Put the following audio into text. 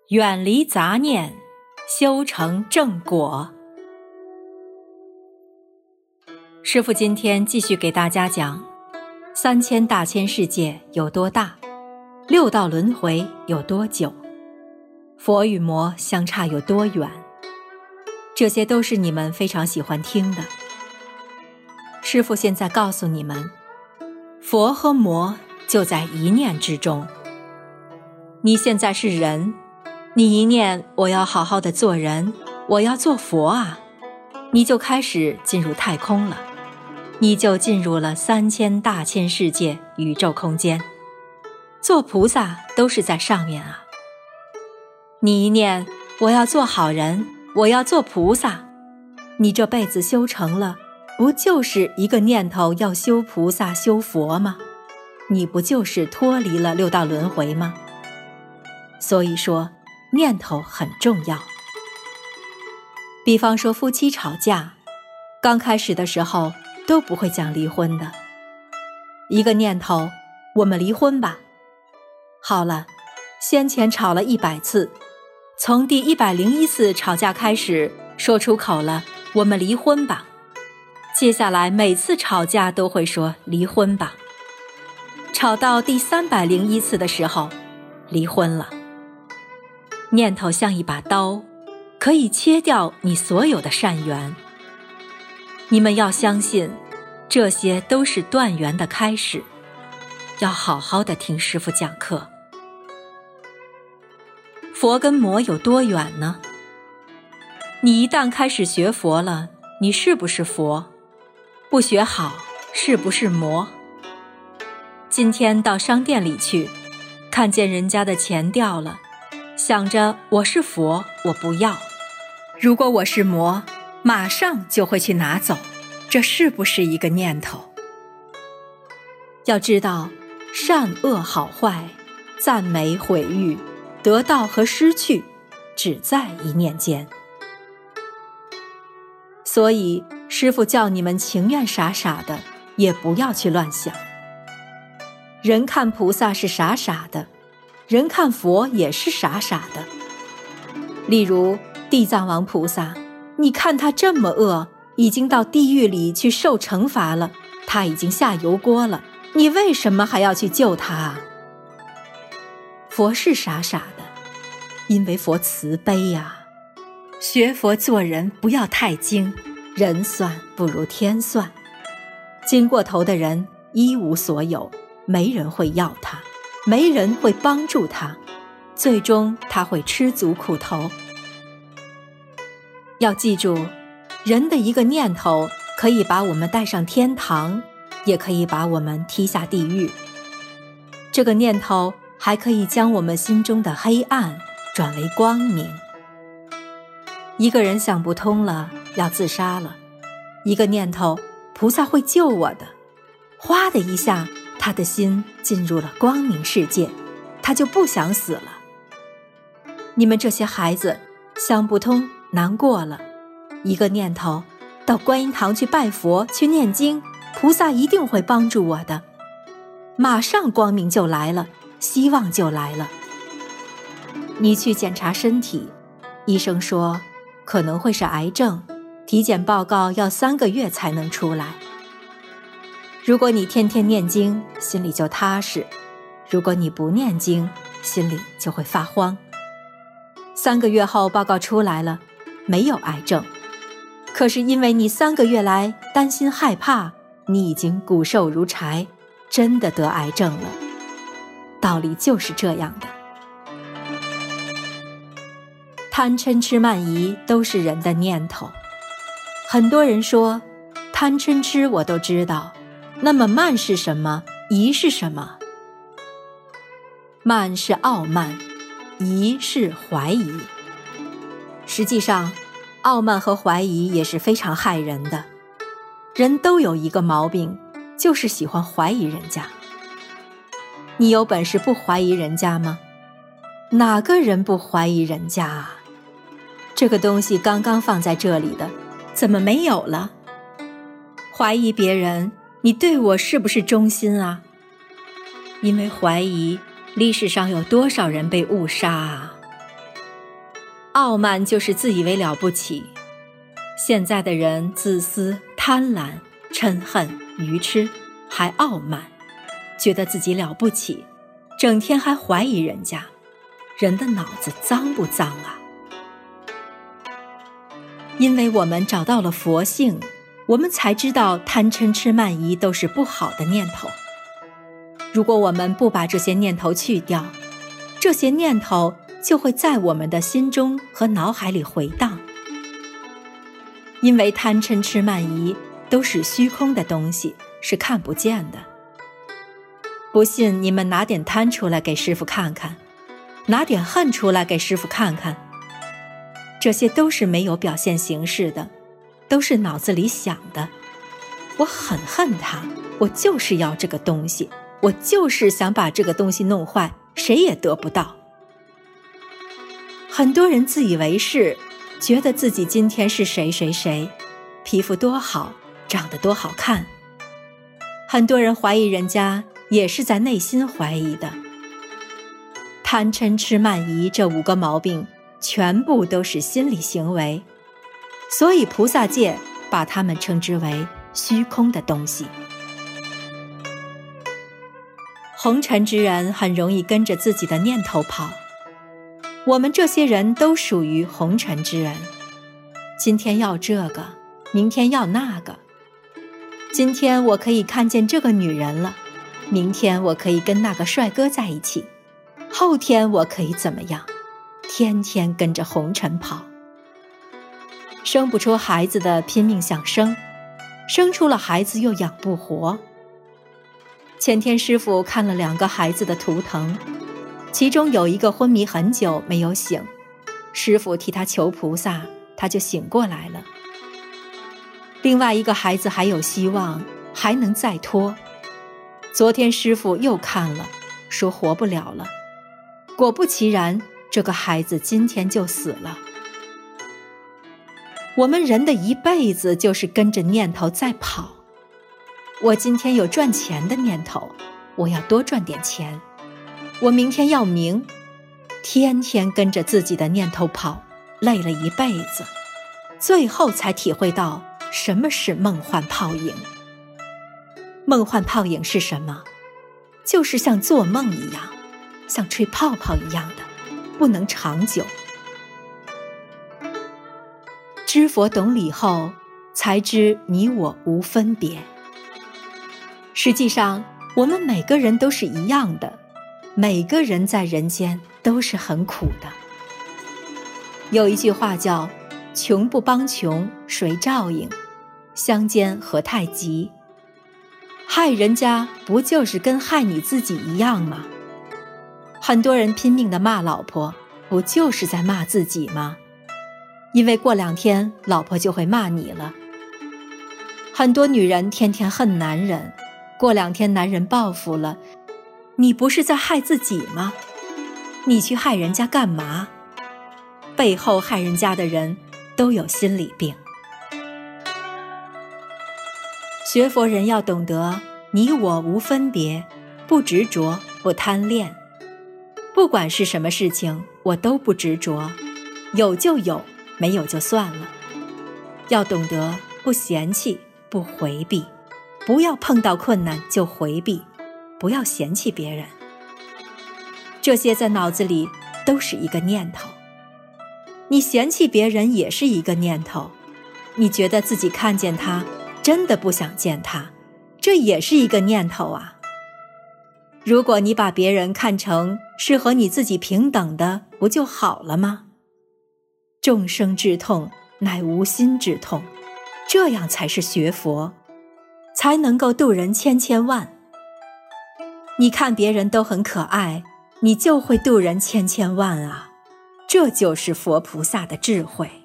远离杂念，修成正果。师父今天继续给大家讲3000大千世界有多大，6道轮回有多久，佛与魔相差有多远，这些都是你们非常喜欢听的。师父现在告诉你们，佛和魔就在一念之中。你现在是人，你一念我要好好的做人，我要做佛啊，你就开始进入太空了，你就进入了3000大千世界宇宙空间。做菩萨都是在上面啊。你一念我要做好人，我要做菩萨，你这辈子修成了，不就是一个念头要修菩萨修佛吗？你不就是脱离了6道轮回吗？所以说念头很重要。比方说夫妻吵架，刚开始的时候都不会讲离婚的，一个念头，我们离婚吧。好了，先前吵了100次，从第101次吵架开始说出口了，我们离婚吧。接下来每次吵架都会说离婚吧，吵到第301次的时候，离婚了。念头像一把刀，可以切掉你所有的善缘。你们要相信，这些都是断缘的开始，要好好的听师父讲课。佛跟魔有多远呢？你一旦开始学佛了，你是不是佛？不学好，是不是魔？今天到商店里去，看见人家的钱掉了，想着我是佛，我不要。如果我是魔，马上就会去拿走，这是不是一个念头？要知道，善恶好坏、赞美毁誉、得到和失去，只在一念间。所以师父叫你们情愿傻傻的，也不要去乱想。人看菩萨是傻傻的，人看佛也是傻傻的。例如地藏王菩萨，你看他这么恶，已经到地狱里去受惩罚了，他已经下油锅了，你为什么还要去救他啊？佛是傻傻的，因为佛慈悲呀。学佛做人不要太精，人算不如天算。精过头的人一无所有，没人会要他，没人会帮助他，最终他会吃足苦头。要记住，人的一个念头可以把我们带上天堂，也可以把我们踢下地狱。这个念头还可以将我们心中的黑暗转为光明。一个人想不通了，要自杀了，一个念头，菩萨会救我的，哗的一下，他的心进入了光明世界，他就不想死了。你们这些孩子想不通，难过了，一个念头，到观音堂去拜佛，去念经，菩萨一定会帮助我的，马上光明就来了，希望就来了。你去检查身体，医生说可能会是癌症，体检报告要3个月才能出来。如果你天天念经，心里就踏实；如果你不念经，心里就会发慌。3个月后报告出来了，没有癌症，可是因为你3个月来担心害怕，你已经骨瘦如柴，真的得癌症了。道理就是这样的。贪嗔痴慢疑都是人的念头。很多人说贪嗔痴我都知道，那么慢是什么？疑是什么？慢是傲慢，疑是怀疑。实际上傲慢和怀疑也是非常害人的。人都有一个毛病，就是喜欢怀疑人家。你有本事不怀疑人家吗？哪个人不怀疑人家啊？这个东西刚刚放在这里的，怎么没有了？怀疑别人，你对我是不是忠心啊？因为怀疑，历史上有多少人被误杀啊？ 傲慢就是自以为了不起。现在的人自私、贪婪、嗔恨、愚痴，还傲慢，觉得自己了不起，整天还怀疑人家。人的脑子脏不脏啊？因为我们找到了佛性，我们才知道贪嗔痴慢疑都是不好的念头。如果我们不把这些念头去掉，这些念头就会在我们的心中和脑海里回荡。因为贪嗔痴慢疑都是虚空的东西，是看不见的。不信你们拿点贪出来给师父看看，拿点恨出来给师父看看，这些都是没有表现形式的，都是脑子里想的。我很恨他，我就是要这个东西，我就是想把这个东西弄坏，谁也得不到。很多人自以为是，觉得自己今天是谁谁谁，皮肤多好，长得多好看。很多人怀疑人家，也是在内心怀疑的。贪嗔痴慢疑这5个毛病全部都是心理行为，所以菩萨界把它们称之为虚空的东西。红尘之人很容易跟着自己的念头跑，我们这些人都属于红尘之人。今天要这个，明天要那个。今天我可以看见这个女人了，明天我可以跟那个帅哥在一起，后天我可以怎么样？天天跟着红尘跑。生不出孩子的拼命想生，生出了孩子又养不活。前天师父看了2个孩子的图腾，其中有一个昏迷很久没有醒，师父替他求菩萨，他就醒过来了。另外一个孩子还有希望，还能再拖。昨天师父又看了，说活不了了。果不其然，这个孩子今天就死了。我们人的一辈子就是跟着念头在跑。我今天有赚钱的念头，我要多赚点钱。我明天要名，天天跟着自己的念头跑，累了一辈子，最后才体会到什么是梦幻泡影。梦幻泡影是什么？就是像做梦一样，像吹泡泡一样的，不能长久。知佛懂理后，才知你我无分别。实际上，我们每个人都是一样的，每个人在人间都是很苦的。有一句话叫“穷不帮穷，谁照应？相煎何太急？”害人家不就是跟害你自己一样吗？很多人拼命地骂老婆，不就是在骂自己吗？因为过2天老婆就会骂你了。很多女人天天恨男人，过2天男人报复了，你不是在害自己吗？你去害人家干嘛？背后害人家的人都有心理病。学佛人要懂得你我无分别，不执着，不贪恋。不管是什么事情，我都不执着，有就有，没有就算了。要懂得不嫌弃，不回避，不要碰到困难就回避，不要嫌弃别人。这些在脑子里都是一个念头。你嫌弃别人也是一个念头，你觉得自己看见他，真的不想见他，这也是一个念头啊。如果你把别人看成是和你自己平等的，不就好了吗？众生之痛，乃无心之痛，这样才是学佛，才能够度人千千万。你看别人都很可爱，你就会度人千千万啊，这就是佛菩萨的智慧。